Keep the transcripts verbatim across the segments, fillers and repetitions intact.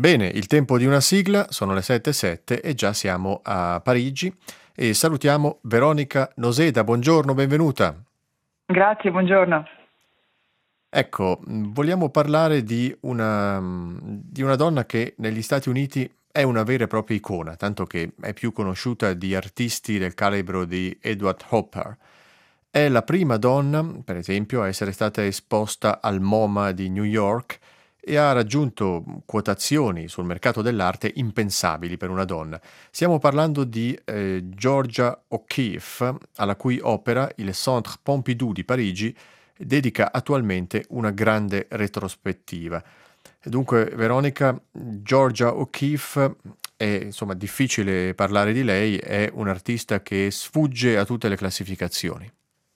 Bene, il tempo di una sigla, sono le sette e sette e già siamo a Parigi e salutiamo Veronica Noseda. Buongiorno, benvenuta. Grazie, buongiorno. Ecco, mh, vogliamo parlare di una, mh, di una donna che negli Stati Uniti è una vera e propria icona, tanto che è più conosciuta di artisti del calibro di Edward Hopper. È la prima donna, per esempio, a essere stata esposta al MoMA di New York e ha raggiunto quotazioni sul mercato dell'arte impensabili per una donna. Stiamo parlando di eh, Georgia O'Keeffe, alla cui opera il Centre Pompidou di Parigi dedica attualmente una grande retrospettiva. Dunque, Veronica, Georgia O'Keeffe è insomma difficile parlare di lei, è un'artista che sfugge a tutte le classificazioni.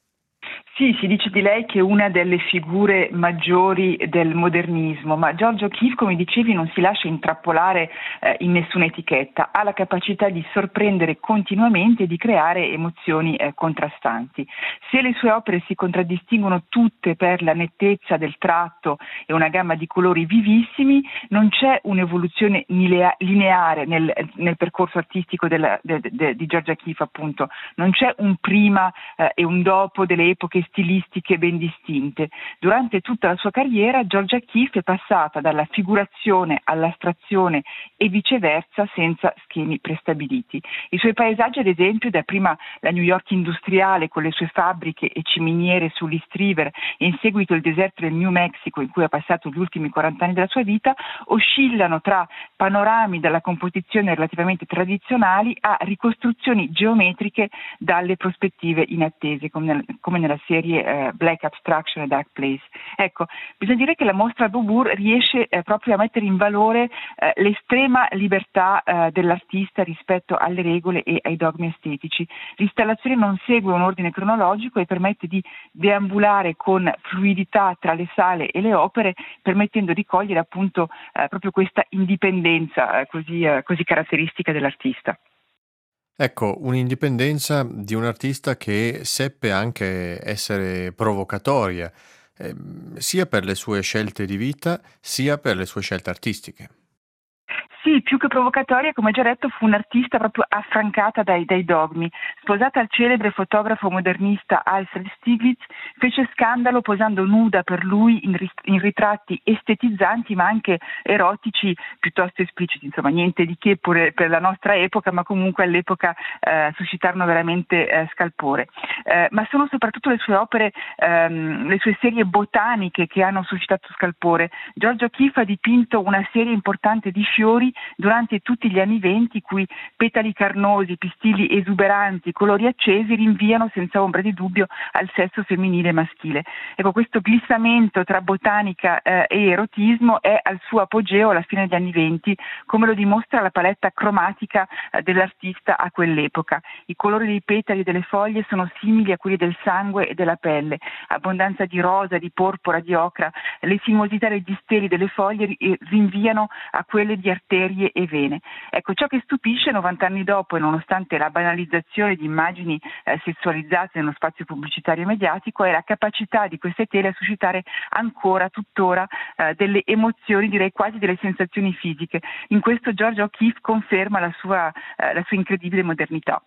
Sì, si dice di lei che è una delle figure maggiori del modernismo, ma Georgia O'Keeffe, come dicevi, non si lascia intrappolare eh, in nessuna etichetta, ha la capacità di sorprendere continuamente e di creare emozioni eh, contrastanti. Se le sue opere si contraddistinguono tutte per la nettezza del tratto e una gamma di colori vivissimi, non c'è un'evoluzione nilea- lineare nel, nel percorso artistico della, de, de, di Georgia O'Keeffe, appunto, non c'è un prima eh, e un dopo delle epoche stilistiche ben distinte. Durante tutta la sua carriera Georgia O'Keeffe è passata dalla figurazione all'astrazione e viceversa senza schemi prestabiliti. I suoi paesaggi, ad esempio, dapprima la New York industriale con le sue fabbriche e ciminiere sull'East River e in seguito il deserto del New Mexico in cui ha passato gli ultimi quaranta anni della sua vita, oscillano tra panorami dalla composizione relativamente tradizionali a ricostruzioni geometriche dalle prospettive inattese, come, nel, come nella serie eh, Black Abstraction e Dark Place. Ecco, bisogna dire che la mostra Beaubourg riesce eh, proprio a mettere in valore eh, l'estrema libertà eh, dell'artista rispetto alle regole e ai dogmi estetici. L'installazione non segue un ordine cronologico e permette di deambulare con fluidità tra le sale e le opere, permettendo di cogliere appunto eh, proprio questa indipendenza eh, così, eh, così caratteristica dell'artista. Ecco, un'indipendenza di un artista che seppe anche essere provocatoria, ehm, sia per le sue scelte di vita, sia per le sue scelte artistiche. Sì, più che provocatoria, come già detto, fu un'artista proprio affrancata dai, dai dogmi. Sposata al celebre fotografo modernista Alfred Stieglitz, fece scandalo posando nuda per lui in, rit- in ritratti estetizzanti ma anche erotici piuttosto espliciti, insomma niente di che pure per la nostra epoca, ma comunque all'epoca eh, suscitarono veramente eh, scalpore. Eh, ma sono soprattutto le sue opere, ehm, le sue serie botaniche che hanno suscitato scalpore. Georgia O'Keeffe ha dipinto una serie importante di fiori durante tutti gli anni venti, cui petali carnosi, pistilli esuberanti, colori accesi rinviano senza ombra di dubbio al sesso femminile e maschile. Ecco, questo glissamento tra botanica eh, e erotismo è al suo apogeo alla fine degli anni venti, come lo dimostra la paletta cromatica eh, dell'artista a quell'epoca. I colori dei petali e delle foglie sono simili a quelli del sangue e della pelle, abbondanza di rosa, di porpora, di ocra, le sinuosità degli steli delle foglie rinviano a quelle di arterie e vene. Ecco, ciò che stupisce novanta anni dopo, e nonostante la banalizzazione di immagini eh, sessualizzate nello spazio pubblicitario e mediatico, è la capacità di queste tele a suscitare ancora, tuttora, eh, delle emozioni, direi quasi delle sensazioni fisiche. In questo Georgia O'Keeffe conferma la sua, eh, la sua incredibile modernità.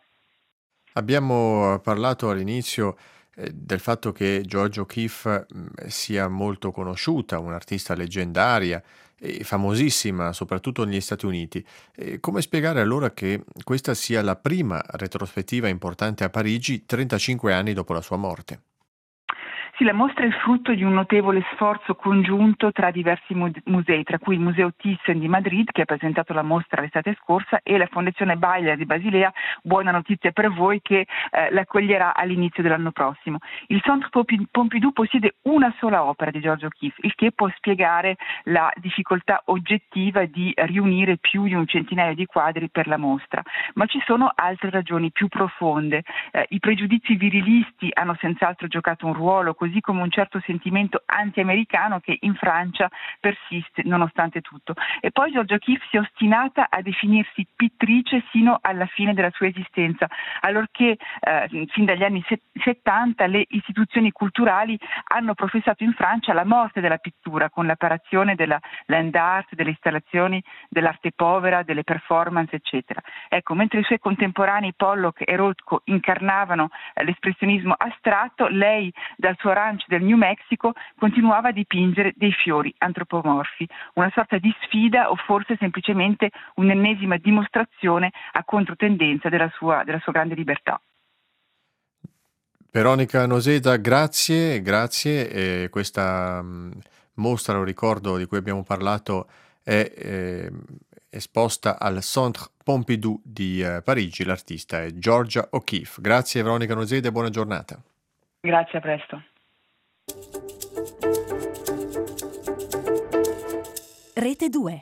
Abbiamo parlato all'inizio eh, del fatto che Georgia O'Keeffe mh, sia molto conosciuta, un'artista leggendaria e famosissima, soprattutto negli Stati Uniti. E come spiegare allora che questa sia la prima retrospettiva importante a Parigi trentacinque anni dopo la sua morte? Sì, la mostra è il frutto di un notevole sforzo congiunto tra diversi mu- musei, tra cui il Museo Thyssen di Madrid, che ha presentato la mostra l'estate scorsa, e la Fondazione Bayer di Basilea, buona notizia per voi, che eh, l'accoglierà all'inizio dell'anno prossimo. Il Centre Pompi- Pompidou possiede una sola opera di Georgia O'Keeffe, il che può spiegare la difficoltà oggettiva di riunire più di un centinaio di quadri per la mostra, ma ci sono altre ragioni più profonde. Eh, I pregiudizi virilisti hanno senz'altro giocato un ruolo, così come un certo sentimento anti-americano che in Francia persiste nonostante tutto. E poi Georgia O'Keeffe si è ostinata a definirsi pittrice sino alla fine della sua resistenza, allorché eh, fin dagli anni settanta le istituzioni culturali hanno professato in Francia la morte della pittura con l'apparizione della land art, delle installazioni dell'arte povera, delle performance, eccetera. Ecco, mentre i suoi contemporanei Pollock e Rothko incarnavano eh, l'espressionismo astratto, lei dal suo ranch del New Mexico continuava a dipingere dei fiori antropomorfi, una sorta di sfida o forse semplicemente un'ennesima dimostrazione a controtendenza della sua, della sua grande libertà. Veronica Noseda, grazie, grazie. E questa mh, mostra, lo ricordo, di cui abbiamo parlato, è eh, esposta al Centre Pompidou di eh, Parigi. L'artista è Georgia O'Keeffe. Grazie Veronica Noseda e buona giornata. Grazie, a presto. Rete due.